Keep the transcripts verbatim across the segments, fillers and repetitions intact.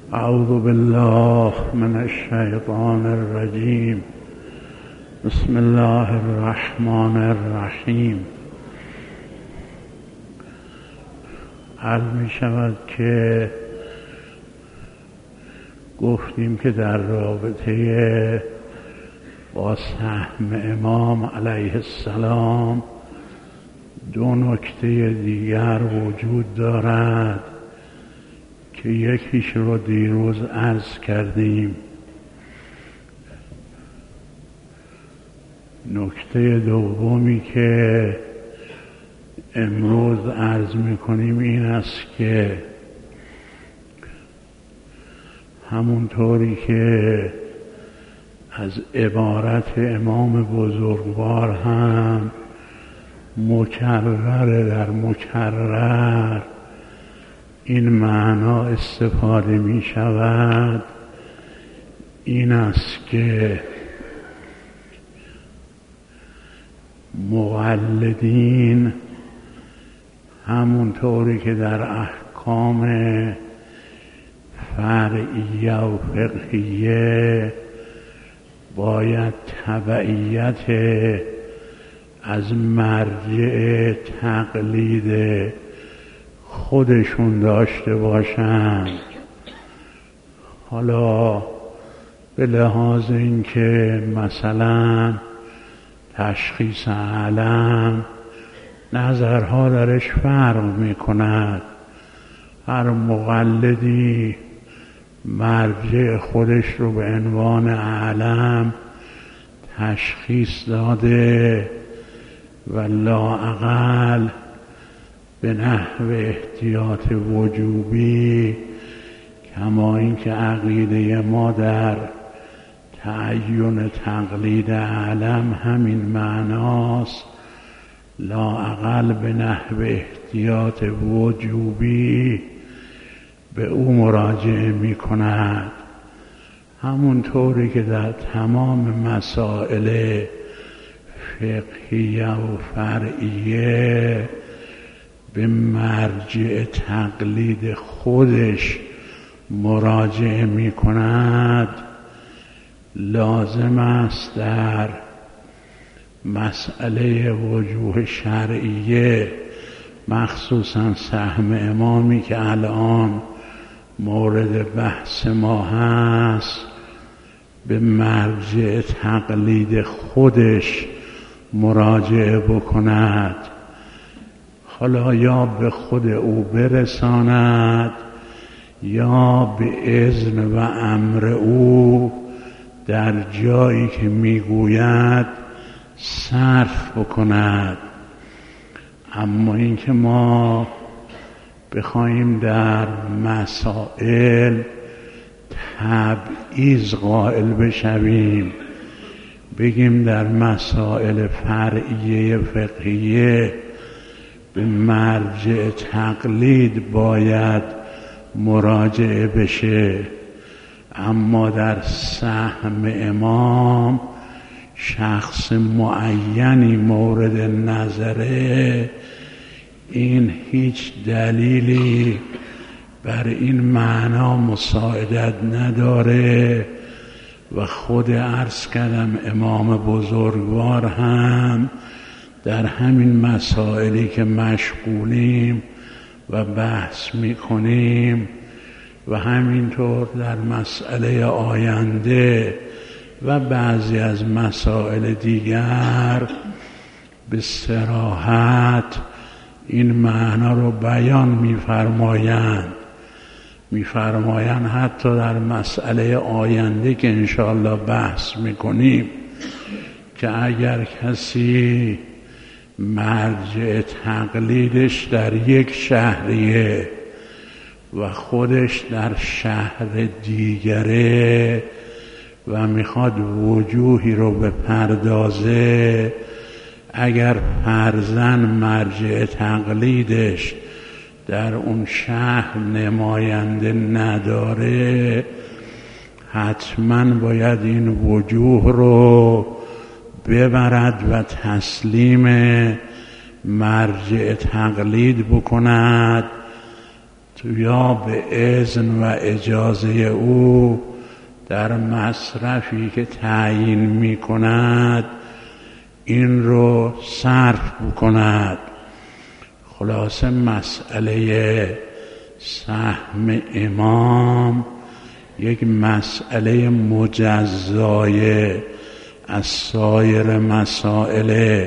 اعوذ بالله من الشیطان الرجیم. بسم الله الرحمن الرحیم. عرض می شود که گفتیم که در رابطه با سهم امام علیه السلام دو نکته دیگر وجود دارد که یکیش رو دیروز عرض کردیم. نکته دومی که امروز عرض میکنیم این است که همونطوری که از عبارت امام بزرگوار هم مکرر در مکرر این معنا استفاده می شود، این است که مقلدین همونطوری که در احکام فرعیه و فقهیه باید تبعیت از مرجع تقلید خودشون داشته باشند. حالا به لحاظ اینکه مثلا تشخیص علم نظرها درش فرق می کند، هر مقلدی مرجع خودش رو به عنوان علم تشخیص داده و لااقل به نحو احتیاط وجوبی، کما اینکه عقیده ما در تعین تقلید علم همین معناست، لااقل به نحو احتیاط وجوبی به او مراجعه می کند. همونطوری که در تمام مسائل فقهیه و فرعیه به مرجع تقلید خودش مراجعه می کند، لازم است در مسئله وجوه شرعیه، مخصوصا سهم امامی که الان مورد بحث ما هست، به مرجع تقلید خودش مراجعه بکند. حالا یا به خود او برساند یا به اذن و امر او در جایی که میگوید صرف بکند. اما اینکه ما بخوایم در مسائل تبعیض قائل بشویم، بگیم در مسائل فرعیه فقهیه به مرجع تقلید باید مراجعه بشه، اما در سهم امام شخص معینی مورد نظره، این هیچ دلیلی بر این معنا مساعدت نداره و خود عرض کردم امام بزرگوار هم در همین مسائلی که مشغولیم و بحث میکنیم و همینطور در مسئله آینده و بعضی از مسائل دیگر به صراحت این معنا رو بیان می‌فرمایند. می‌فرمایند حتی در مسئله آینده که انشاءالله بحث میکنیم که اگر کسی مرجع تقلیدش در یک شهریه و خودش در شهر دیگره و میخواد وجوهی رو بپردازه، اگر فرضاً مرجع تقلیدش در اون شهر نماینده نداره، حتماً باید این وجوه رو ببرد و تسلیم مرجع تقلید بکند یا به اذن و اجازه او در مصرفی که تعیین می کند این رو صرف بکند. خلاصه مسئله سهم امام یک مسئله مجزای از سایر مسائل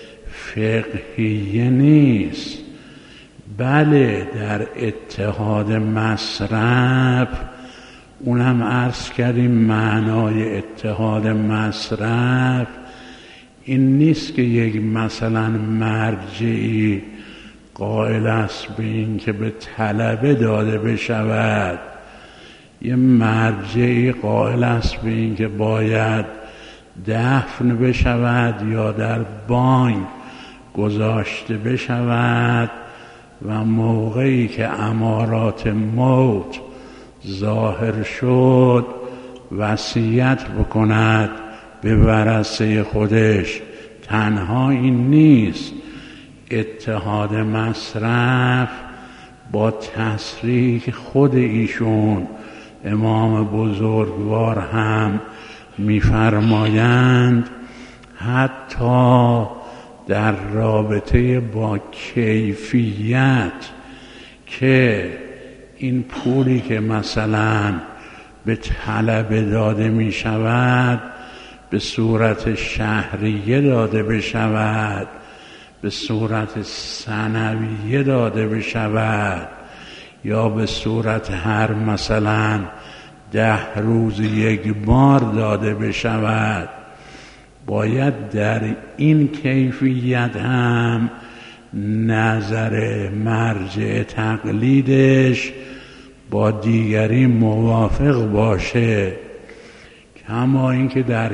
فقهیه نیست. بله در اتحاد مصرف، اونم عرض کردیم معنای اتحاد مصرف این نیست که یک مثلا مرجعی قائل است به این که به طلبه داده بشود، یه مرجعی قائل است به این که باید دفن بشود یا در بانک گذاشته بشود و موقعی که امارات موت ظاهر شد وصیت بکند به ورثه خودش. تنها این نیست، اتحاد مصرف با تصریح خود ایشون امام بزرگوار هم می‌فرمایند حتی در رابطه با کیفیت که این پولی که مثلا به طلبه داده می شود به صورت شهریه داده بشود، به صورت سنویه داده بشود یا به صورت هر مثلا ده روز یک بار داده بشود، باید در این کیفیت هم نظر مرجع تقلیدش با دیگری موافق باشه، کما اینکه در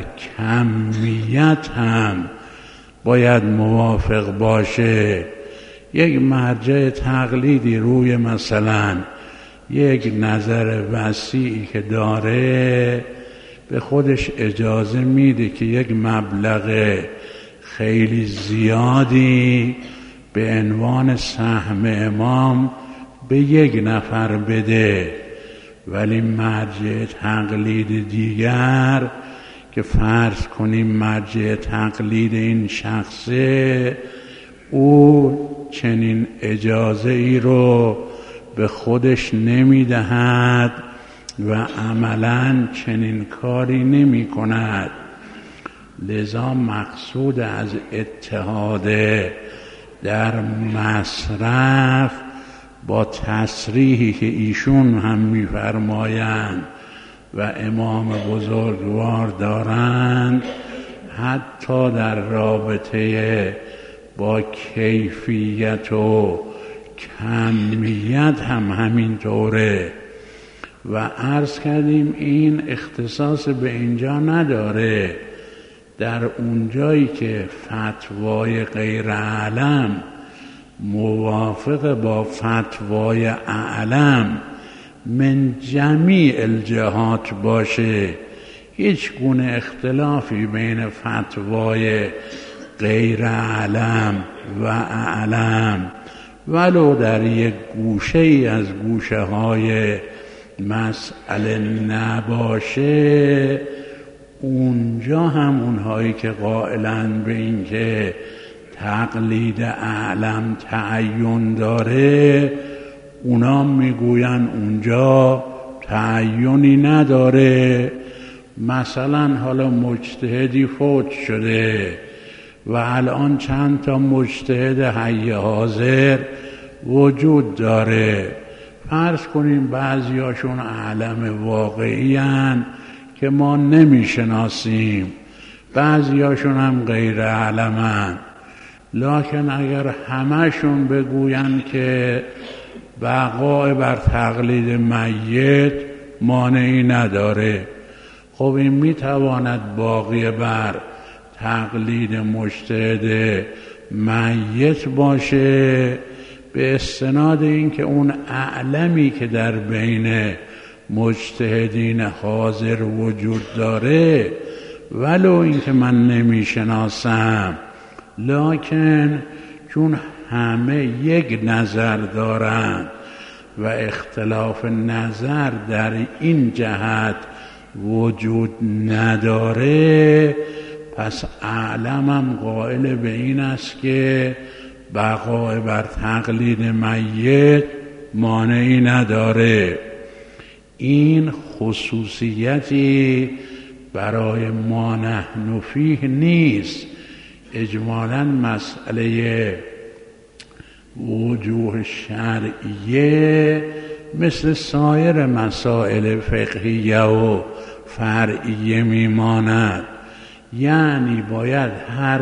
کمیت هم باید موافق باشه. یک مرجع تقلیدی روی مثلا یک نظر وسیعی که داره به خودش اجازه میده که یک مبلغ خیلی زیادی به عنوان سهم امام به یک نفر بده، ولی مرجع تقلید دیگر که فرض کنیم مرجع تقلید این شخصه او چنین اجازه ای رو به خودش نمیدهد و عملاً چنین کاری نمی کند. لذا مقصود از اتحاد در مصرف با تصریحی که ایشون هم می‌فرمایند و امام بزرگوار دارند حتی در رابطه با کیفیت و کمیت هم همین طوره. و عرض کردیم این اختصاص به اینجا نداره، در اونجایی که فتوای غیر اعلم موافق با فتوای اعلم من جمیع الجهات باشه، هیچ گونه اختلافی بین فتوای غیر اعلم و اعلم ولو در یک گوشه ای از گوشه های مسئله نباشه، اونجا هم اونهایی که قائلن به این که تقلید اعلم تعین داره اونا میگوین اونجا تعینی نداره. مثلا حالا مجتهدی فوت شده و الان چند تا مجتهد حی حاضر وجود داره، فرض کنیم بعضیاشون اعلم واقعی هن که ما نمیشناسیم، بعضیاشون هم غیر اعلمن، لکن اگر همشون بگوین که بقای بر تقلید میت مانعی نداره، خب این میتواند باقی بر تقلید مجتهد میت باشه به استناد این که اون اعلمی که در بین مجتهدین حاضر وجود داره ولو این که من نمیشناسم، لکن چون همه یک نظر دارن و اختلاف نظر در این جهت وجود نداره، پس اعلمم قائل به این است که بقای بر تقلید میت مانعی نداره. این خصوصیتی برای ما نحن فیه نیست. اجمالاً مسئله وجوه شرعیه مثل سایر مسائل فقهیه و فرعیه میماند. یعنی باید هر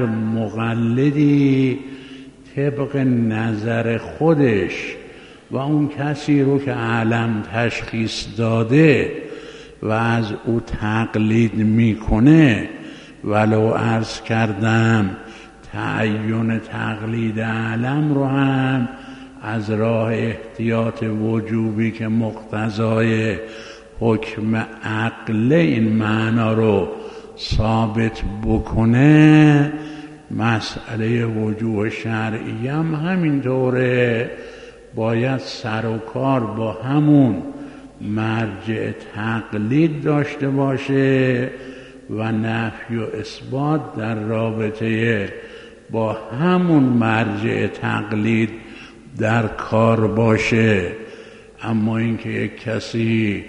مقلدی طبق نظر خودش و اون کسی رو که علم تشخیص داده و از او تقلید میکنه، ولو عرض کردم تعین تقلید علم رو هم از راه احتیاط وجوبی که مقتضای حکم عقل این معنا رو ثابت بکنه، مسئله وجوه شرعی هم همینطوره. باید سر و کار با همون مرجع تقلید داشته باشه و نفی و اثبات در رابطه با همون مرجع تقلید در کار باشه. اما اینکه یک کسی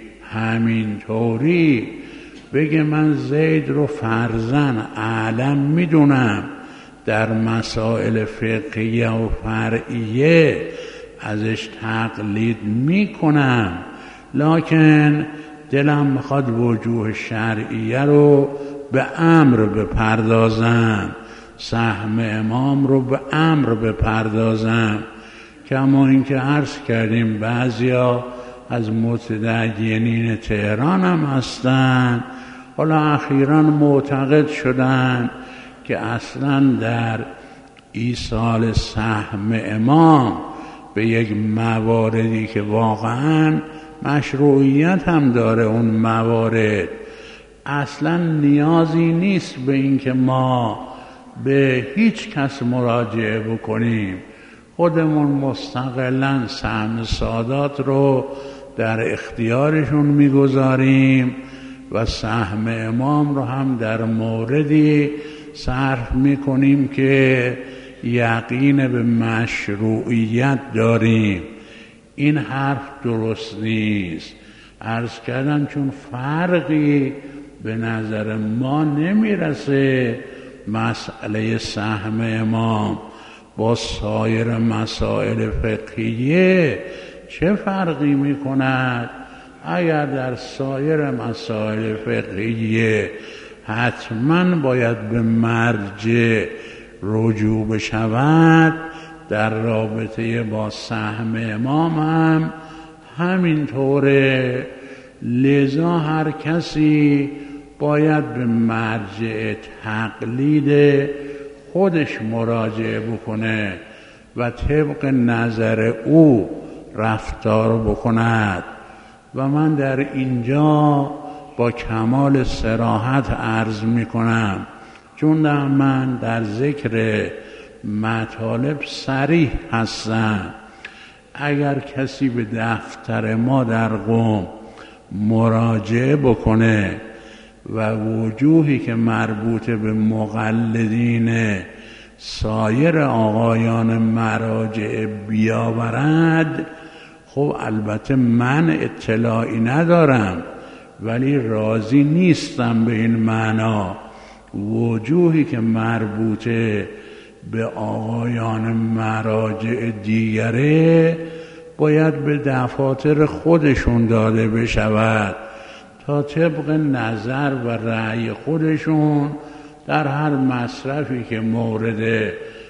همینطوری بگه من زید رو فرضاً اعلم میدونم، در مسائل فقهیه و فرعیه ازش تقلید میکنم، لکن دلم میخواد وجوه شرعیه رو به امر بپردازم، سهم امام رو به امر بپردازم. کما اینکه عرض کردیم بعضیا از متدینین تهران هم هستن، حالا اخیراً معتقد شدن که اصلاً در ایصال سهم امام به یک مواردی که واقعاً مشروعیت هم داره، اون موارد اصلاً نیازی نیست به این که ما به هیچ کس مراجعه بکنیم، خودمون مستقلاً سهم سادات رو در اختیارشون میگذاریم و سهم امام رو هم در موردی صرف میکنیم که یقین به مشروعیت داریم. این حرف درست نیست. عرض کردم چون فرقی به نظر ما نمیرسه مسئله سهم امام با سایر مسائل فقهیه، چه فرقی میکند؟ اگر در سایر مسائل فقهیه حتما باید به مرجع رجوع بشود، در رابطه با سهم امام هم همینطوره. لذا هر کسی باید به مرجع تقلید خودش مراجعه بکنه و طبق نظر او رفتار بکند. و من در اینجا با کمال صراحت عرض می کنم، چون در من در ذکر مطالب صریح هستم. اگر کسی به دفتر ما در قم مراجعه بکنه و وجوهی که مربوط به مقلدین سایر آقایان مراجع بیاورد، خب البته من اطلاعی ندارم ولی راضی نیستم به این معنا. وجوهی که مربوطه به آقایان مراجع دیگره باید به دفاتر خودشون داده بشود تا طبق نظر و رأی خودشون در هر مصرفی که مورد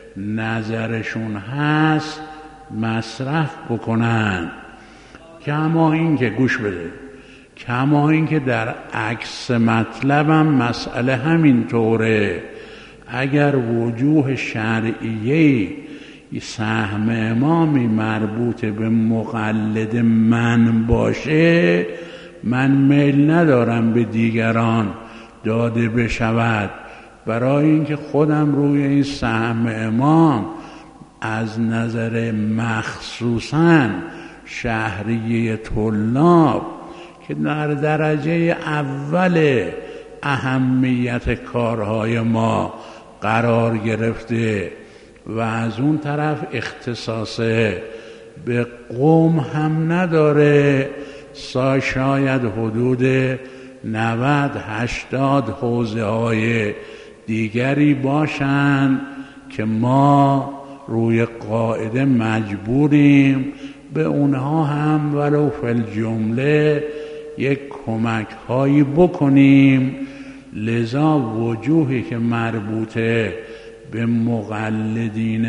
نظرشون هست مصرف بکنن. کما این که گوش بده، کما این که در عکس مطلبم مسئله همین طوره. اگر وجوه شرعیه سهم امامی مربوط به مقلد من باشه، من میل ندارم به دیگران داده بشود، برای اینکه خودم روی این سهم امام از نظر مخصوصاً شهریه طلاب که در درجه اول اهمیت کارهای ما قرار گرفته و از اون طرف اختصاص به قوم هم نداره، سا شاید حدود نود هشتاد حوزه های دیگری باشند که ما روی قاعده مجبوریم به اونها هم ولو فی الجمله یک کمک هایی بکنیم. لذا وجوهی که مربوطه به مقلدین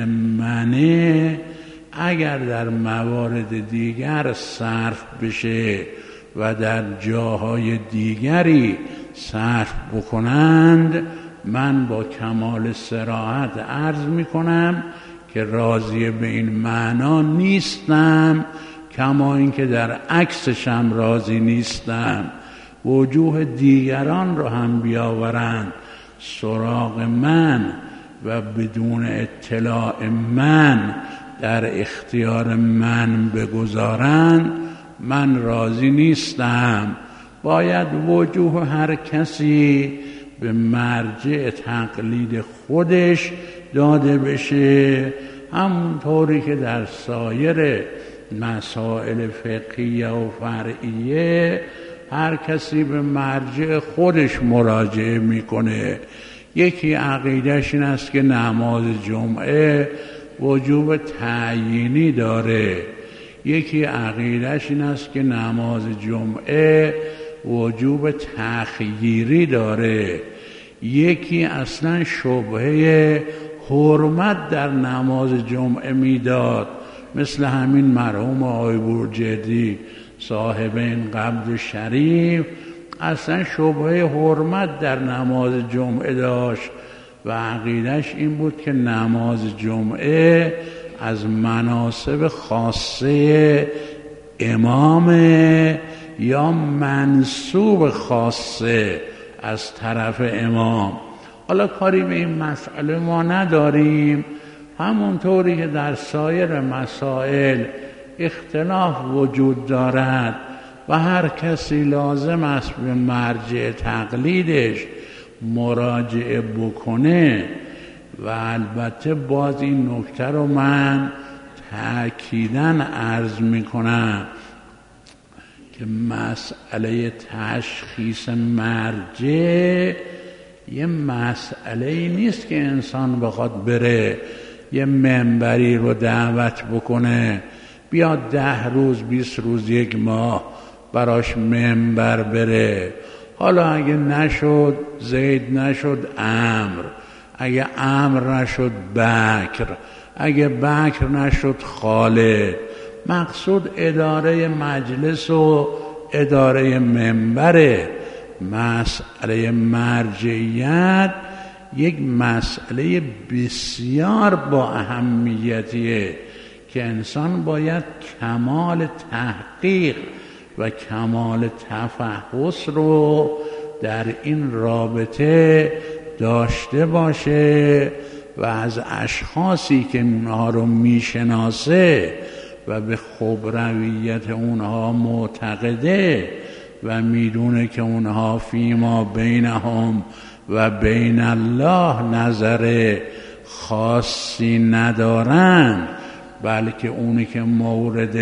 منه اگر در موارد دیگر صرف بشه و در جاهای دیگری صرف بکنند، من با کمال صراحت عرض میکنم که راضی به این معنا نیستم، کما اینکه در عکسشم راضی نیستم. وجوه دیگران رو هم بیاورند سراغ من و بدون اطلاع من در اختیار من بگذارند، من راضی نیستم. باید وجوه هر کسی به مرجع تقلید خودش داده بشه، همونطوری که در سایر مسائل فقهیه و فرعیه هر کسی به مرجع خودش مراجعه میکنه. یکی عقیدهش این است که نماز جمعه وجوب تعیینی داره، یکی عقیدهش این است که نماز جمعه وجوب تخییری داره، یکی اصلا شبهه حرمت در نماز جمعه میداد، مثل همین مرحوم آقای بورجردی صاحب این قبر شریف اصلا شبهه حرمت در نماز جمعه داشت و عقیدش این بود که نماز جمعه از مناسب خاصه امامه یا منسوب خاصه از طرف امام. حالا کاری به این مسئله ما نداریم، همونطوری که در سایر مسائل اختلاف وجود دارد و هر کسی لازم است به مرجع تقلیدش مراجعه بکنه. و البته باز این نکته رو من تأکیداً عرض میکنم که مسئله تشخیص مرجع یه مسئله نیست که انسان بخواد بره یه منبری رو دعوت بکنه، بیاد ده روز بیست روز یک ماه براش منبر بره. حالا اگه نشد زید، نشد عمر، اگه عمر نشد بکر، اگه بکر نشد خالد. مقصود اداره مجلس و اداره منبره. مسئله مرجعیت یک مسئله بسیار با اهمیتیه که انسان باید کمال تحقیق و کمال تفحص رو در این رابطه داشته باشه و از اشخاصی که اونها رو میشناسه و به خبرویت اونها معتقده و میدونه که اونها فیما بینهم و بین الله نظر خاصی ندارن، بلکه اونی که مورد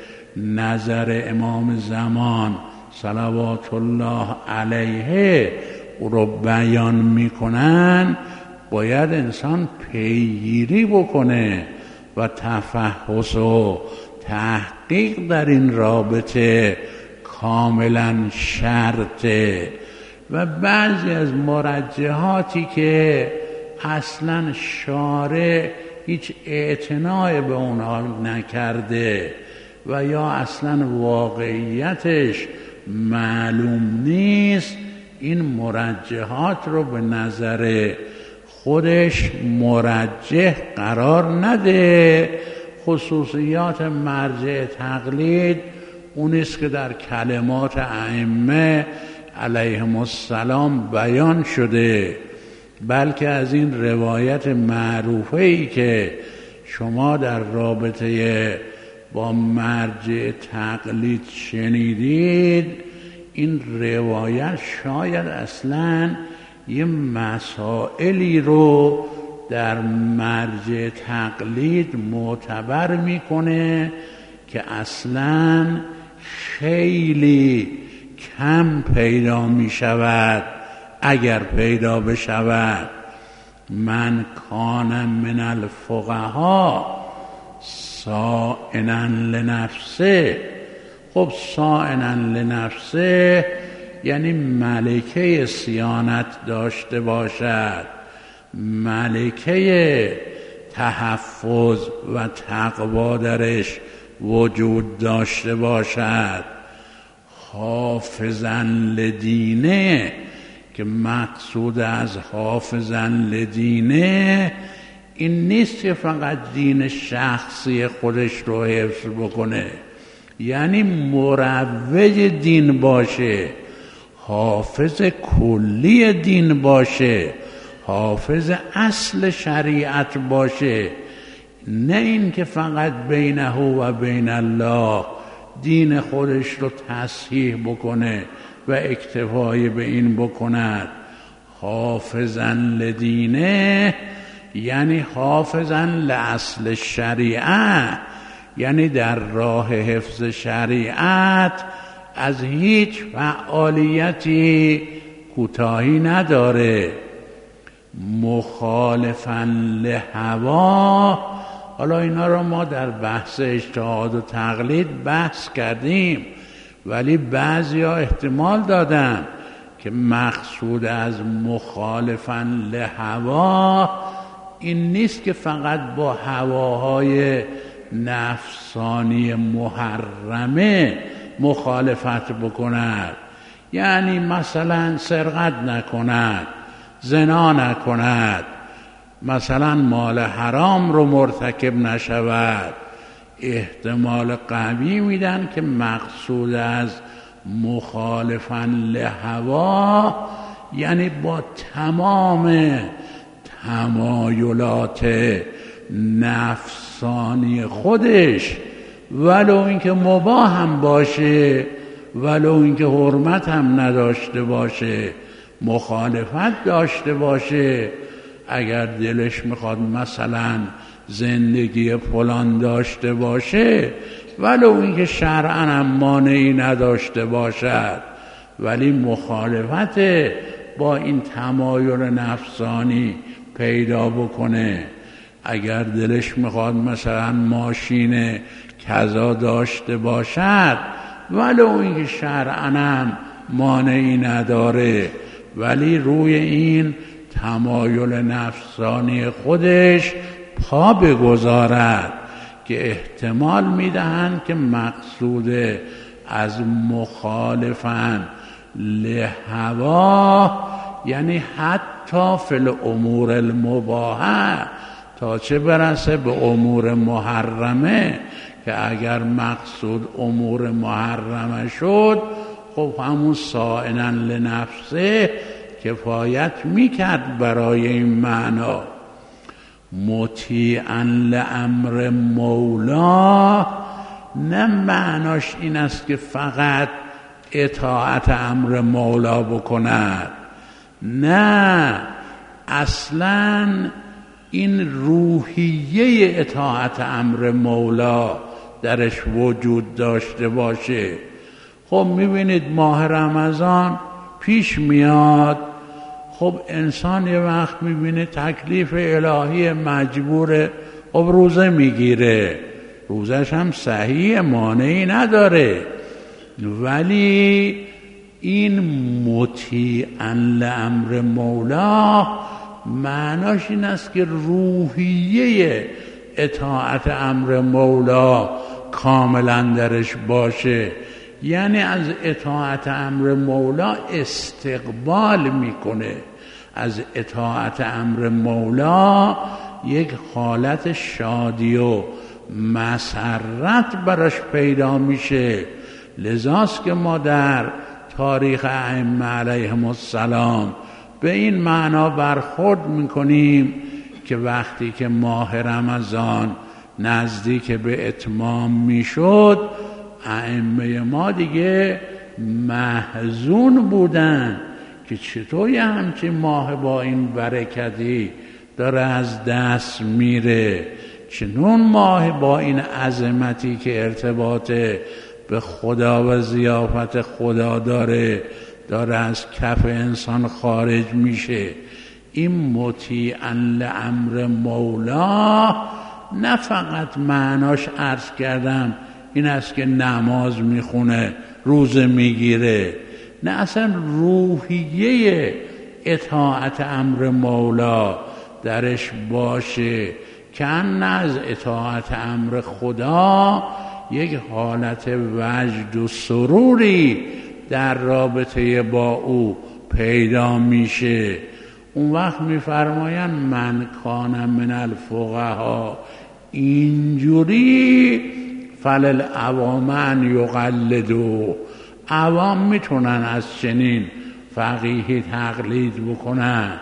نظر امام زمان صلوات الله علیه او رو بیان میکنن، باید انسان پیگیری بکنه و تفحص و تحقیق در این رابطه کاملا شرطه. و بعضی از مرجحاتی که اصلا شارع هیچ اعتنای به اونها نکرده و یا اصلا واقعیتش معلوم نیست، این مرجحات رو به نظر خودش مرجح قرار نده. خصوصیات مرجع تقلید اونیست که در کلمات ائمه علیهم السلام بیان شده، بلکه از این روایت معروفه‌ای که شما در رابطه با مرجع تقلید شنیدید، این روایت شاید اصلاً یه مسائلی رو در مرجع تقلید معتبر میکنه که اصلاً خیلی کم پیدا میشود، اگر پیدا بشود. من کان من الفقها صائنا لنفسه. خب صائنا لنفسه یعنی ملکه صیانت داشته باشد، ملکه تحفظ و تقوا درش وجود داشته باشد. حافظا لدینه، که مقصود از حافظا لدینه این نیست که فقط دین شخصی خودش رو حفظ بکنه، یعنی مروج دین باشه، حافظ کلی دین باشه، حافظ اصل شریعت باشه، نه این که فقط بینه و بین الله دین خودش رو تصحیح بکنه و اکتفای به این بکند. حافظا لدینه یعنی حافظا لاصل شریعه، یعنی در راه حفظ شریعت از هیچ فعالیتی کوتاهی نداره. مخالفا لهوا، حالا اینا رو ما در بحث اجتهاد و تقلید بحث کردیم، ولی بعضیا احتمال دادن که مقصود از مخالفا لهوا این نیست که فقط با هواهای نفسانی محرمه مخالفت بکند، یعنی مثلا سرقت نکند، زنا نکند، مثلا مال حرام رو مرتکب نشود. احتمال قوی میدن که مقصود از مخالفا لهوا یعنی با تمام تمایلات نفسانی خودش، ولو اینکه مباح هم باشه، ولو اینکه حرمت هم نداشته باشه، مخالفت داشته باشه. اگر دلش میخواد مثلا زندگی فلان داشته باشه، ولو اینکه شرعاً هم مانعی نداشته باشد، ولی مخالفت با این تمایل نفسانی پیدا بکنه. اگر دلش میخواد مثلا ماشین کذا داشته باشد، ولو اینکه شرعاً هم مانعی نداره، ولی روی این تمایل نفسانی خودش پا بگذارد، که احتمال میدهند که مقصود از مخالفن لهوا یعنی حتی فی الامور المباحه، تا چه برسه به امور محرمه، که اگر مقصود امور محرمه شد، خب همون صائنا لنفسه کفایت میکرد برای این معنا. مطیعا لامر مولا، نه معناش این است که فقط اطاعت امر مولا بکند، نه، اصلا این روحیه اطاعت امر مولا درش وجود داشته باشه. خب میبینید ماه رمضان پیش میاد، خب انسان یه وقت میبینه تکلیف الهی مجبوره، خب روزه میگیره، روزش هم صحیح، مانعی نداره، ولی این مطیعا لامر مولا معناش این است که روحیه اطاعت امر مولا کاملا درش باشه، یعنی از اطاعت امر مولا استقبال میکنه، از اطاعت امر مولا یک حالت شادی و مسرت براش پیدا میشه. لذاست که ما در تاریخ ائمه علیهم السلام به این معنا برخورد میکنیم که وقتی که ماه رمضان نزدیک به اتمام میشد، ائمه ما دیگه محزون بودن که چطور یه همچین ماه با این برکتی داره از دست میره، چنون ماه با این عظمتی که ارتباط به خدا و ضیافت خدا داره داره از کف انسان خارج میشه. این مطیعا لامر مولا نه فقط معناش عرض کردم این است که نماز میخونه روزه میگیره، نه، اصلا روحیه اطاعت امر مولا درش باشه که از اطاعت امر خدا یک حالت وجد و سروری در رابطه با او پیدا میشه. اون وقت میفرمایند من کان من الفقها اینجوری فلل عوام ان یقلدوا، عوام میتونن از چنین فقیهی تقلید بکنن.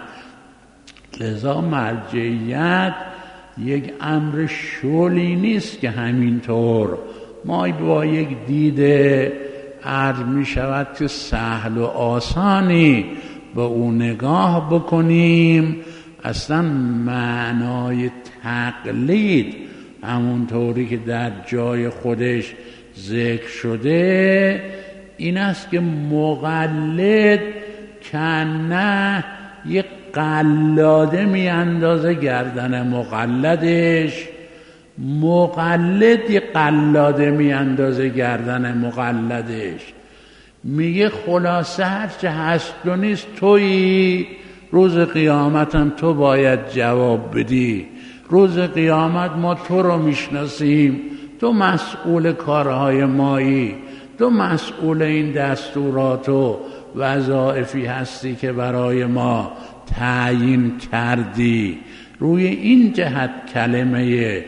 لذا مرجعیت یک امر شولی نیست که همینطور ما با یک دیده عرض می شود که سهل و آسانی به او نگاه بکنیم. اصلا معنای تقلید همونطوری که در جای خودش ذکر شده این است که مقلد کنه یک قلاده می اندازه گردن مقلدش، مقلد یک قلاده می اندازه گردن مقلدش، میگه خلاصه هرچه هست و نیست تویی، روز قیامتم تو باید جواب بدی، روز قیامت ما تو رو میشناسیم، تو مسئول کارهای مایی، تو مسئول این دستورات و وظایفی هستی که برای ما تعیین کردی. روی این جهت کلمه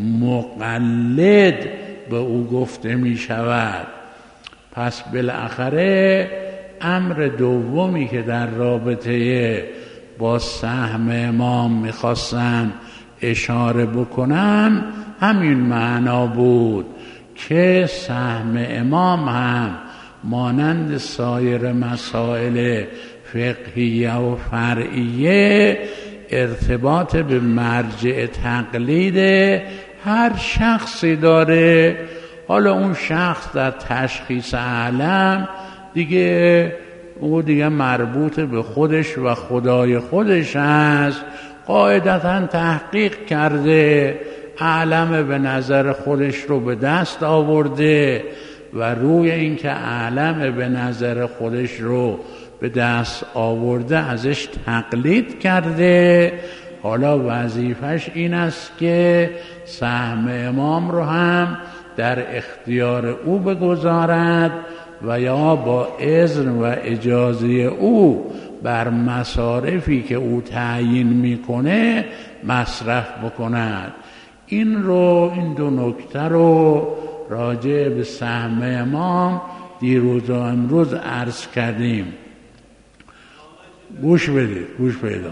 مقلد به او گفته می شود. پس بالاخره امر دومی که در رابطه با سهم امام میخواستم اشاره بکنم همین معنا بود که سهم امام هم مانند سایر مسائل فقهیه و فرعیه ارتباط به مرجع تقلید هر شخصی داره. حالا اون شخص در تشخیص عالم دیگه او دیگه مربوط به خودش و خدای خودش است، قاعدتاً تحقیق کرده، عالم به نظر خودش رو به دست آورده و روی این که عالم به نظر خودش رو به دست آورده ازش تقلید کرده. حالا وظیفش این است که سهم امام رو هم در اختیار او بگذارد و یا با اذن و اجازه او بر مصارفی که او تعیین میکنه مصرف بکند. این رو این دو نکته رو راجع به سهم امام دیروز و امروز عرض کردیم. گوش بدید، گوش پیدا.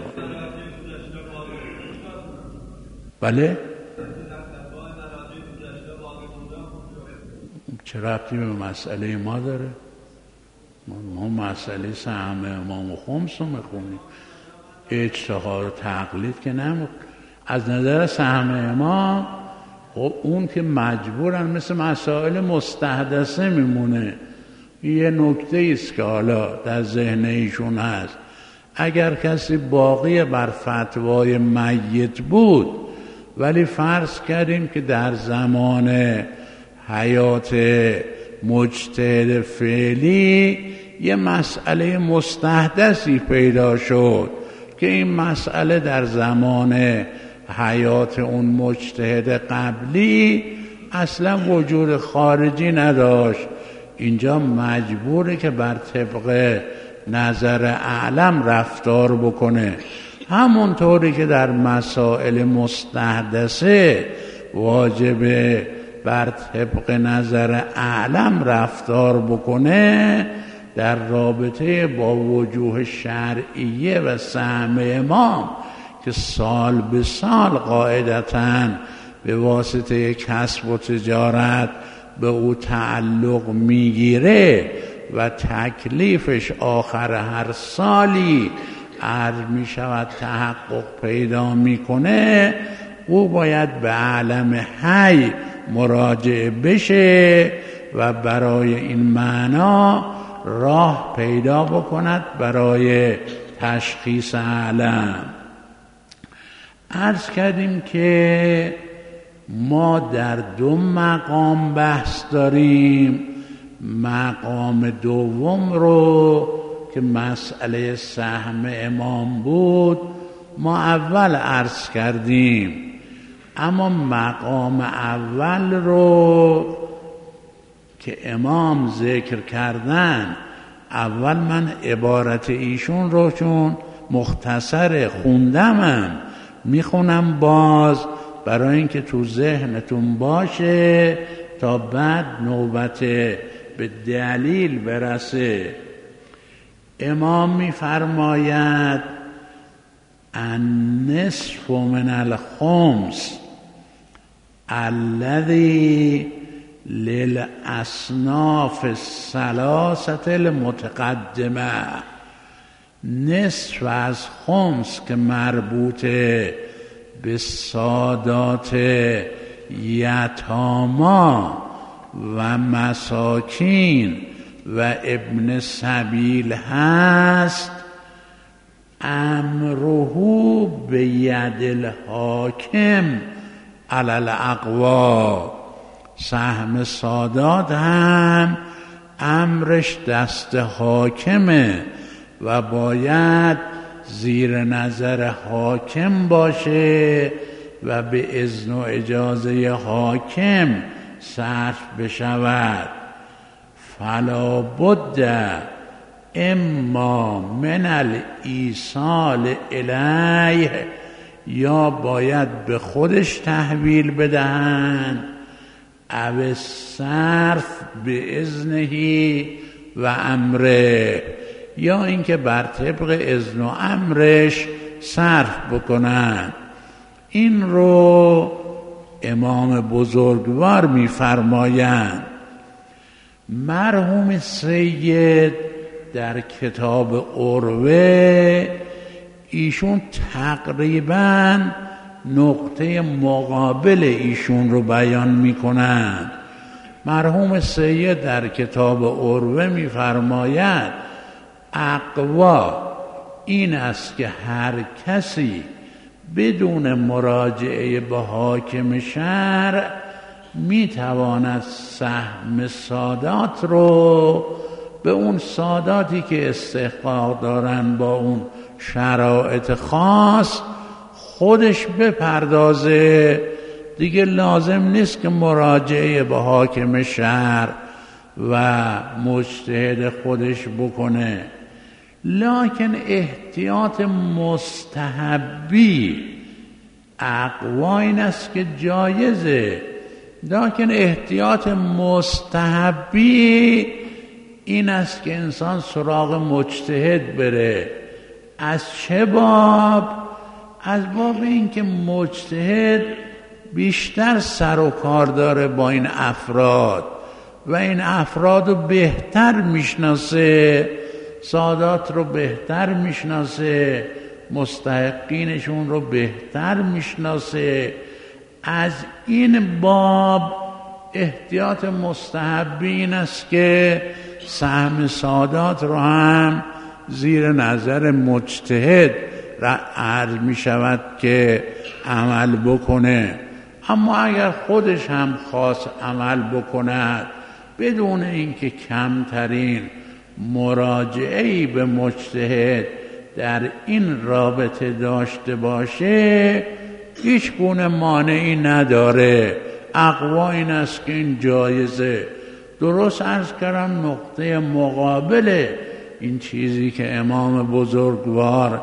بله؟ چه ربطی به مسئله ما داره؟ ما مسئله سهم امام و خمس رو میخونیم، اجتهاد و تقلید که نمیخونیم. از نظر سهم امام خب اون که مجبورن مثل مسائل مستحدثه میمونه. یه نکته است که حالا در ذهن ایشون هست، اگر کسی باقی بر فتوای میت بود ولی فرض کردیم که در زمان حیات مجتهد فعلی یه مسئله مستحدثی پیدا شد که این مسئله در زمان حیات اون مجتهد قبلی اصلا وجود خارجی نداشت، اینجا مجبوره که بر طبق نظر اعلم رفتار بکنه. همونطوری که در مسائل مستحدثه واجبه بر طبق نظر اعلم رفتار بکنه، در رابطه با وجوه شرعیه و سهم امام که سال به سال قاعدتاً به واسطه کسب و تجارت به او تعلق میگیره و تکلیفش آخر هر سالی عرض می شود تحقق پیدا میکنه، او باید به عالم حی مراجعه بشه و برای این معنا راه پیدا بکند برای تشخیص عالم. عرض کردیم که ما در دو مقام بحث داریم. مقام دوم رو که مسئله سهم امام بود ما اول عرض کردیم، اما مقام اول رو که امام ذکر کردن، اول من عبارت ایشون رو چون مختصر خوندمم میخونم باز برای اینکه تو ذهنتون باشه تا بعد نوبت به دلیل برسه. امام میفرماید النصف من الخمس الذي للاصناف الثلاثه المتقدمه. نصف از خمس که مربوطه به سادات یتاما و مساکین و ابن سبیل هست، امره به ید الحاکم علی الاقوا. سهم سادات هم امرش دست حاکمه و باید زیر نظر حاکم باشه و به اذن و اجازه حاکم صرف بشود. فلا بد اما من الایصال الیه، یا باید به خودش تحویل بدهند، او صرف به اذنه و امره، یا اینکه بر طبق اذن و امرش صرف بکنند. این رو امام بزرگوار می‌فرمایند. مرحوم سید در کتاب عروه ایشون تقریباً نقطه مقابل ایشون رو بیان میکنند. مرحوم سید در کتاب عروه میفرماید اقوا این است که هر کسی بدون مراجعه به حاکم شرع میتواند سهم سادات رو به اون ساداتی که استحقاق دارن با اون شرایط خاص خودش بپردازه. دیگه لازم نیست که مراجعه به حاکم شرع و مجتهد خودش بکنه. لکن احتیاط مستحبی اقوا این است که جایزه، لکن احتیاط مستحبی این است که انسان سراغ مجتهد بره. از چه باب؟ از باب این که مجتهد بیشتر سر و کار داره با این افراد و این افراد رو بهتر میشناسه، سادات رو بهتر میشناسه، مستحقینشون رو بهتر میشناسه. از این باب احتیاط مستحبی این است که سهم سادات رو هم زیر نظر مجتهد عرض می شود که عمل بکنه. اما اگر خودش هم خواست عمل بکند بدون اینکه کمترین مراجعه‌ای به مجتهد در این رابطه داشته باشه هیچ گونه مانعی نداره. اقوا این است که این جایزه. درست عرض کردم نقطه مقابل این چیزی که امام بزرگوار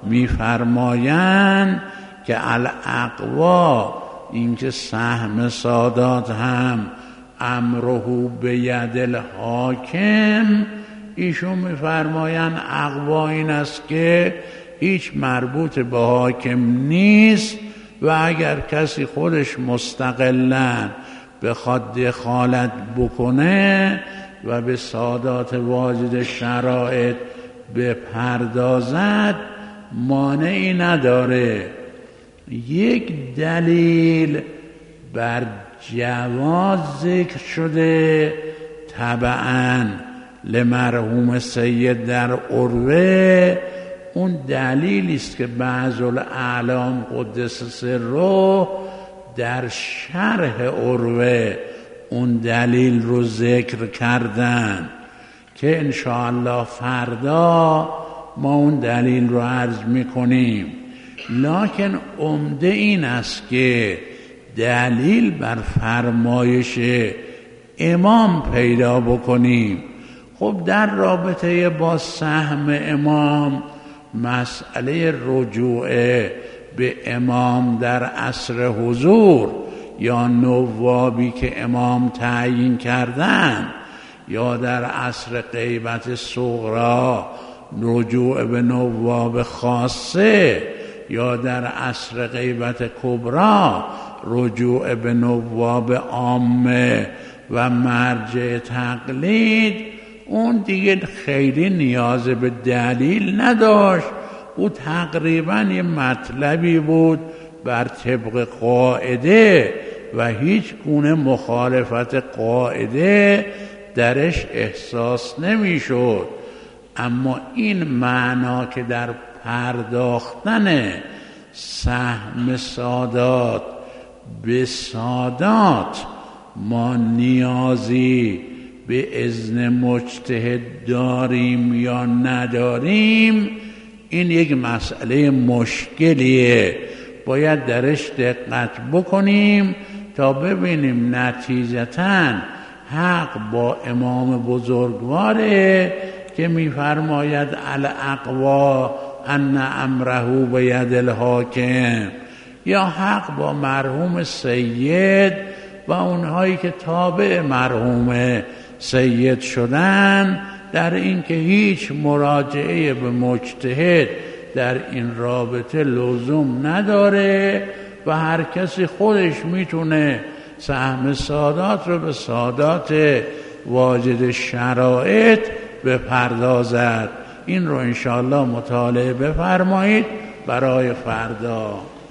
میفرمایند که الاقوا این که سهم سادات هم امره به ید الحاکم، ایشون میفرمایند اقوا این است که هیچ مربوط به حاکم نیست، و اگر کسی خودش مستقلاً بخواد دخالت بکنه و به سادات واجد شرایط بپردازد مانعی نداره. یک دلیل بر جواز ذکر شده تبعاً لمرحوم سید در عروه، اون دلیلی است که بعض الاعلام قدس سره در شرح عروه اون دلیل رو ذکر کردن که انشاءالله فردا ما اون دلیل رو عرض میکنیم. لکن عمده این است که دلیل بر فرمایش امام پیدا بکنیم. خب در رابطه با سهم امام مسئله رجوع به امام در عصر حضور یا نوابی که امام تعیین کردن یا در عصر غیبت صغرا رجوع به نواب خاصه یا در عصر غیبت کبرا رجوع به نواب عامه و مرجع تقلید، اون دیگه خیلی نیاز به دلیل نداشت. او تقریبا یه مطلبی بود بر طبق قاعده و هیچ گونه مخالفت قاعده درش احساس نمیشد. اما این معنا که در پرداختن سهم سادات به سادات ما نیازی به اذن مجتهد داریم یا نداریم، این یک مسئله مشکلیه. باید درش دقت بکنیم تا ببینیم نتیجتاً حق با امام بزرگواره که می‌فرماید الاقوا ان امره بید الحاکم، یا حق با مرحوم سید و اونهایی که تابع مرحوم سید شدن در این که هیچ مراجعه به مجتهد در این رابطه لزوم نداره و هر کسی خودش میتونه سهم سادات رو به سادات واجد شرایط بپردازد. این رو انشاءالله مطالعه بفرمایید برای فردا.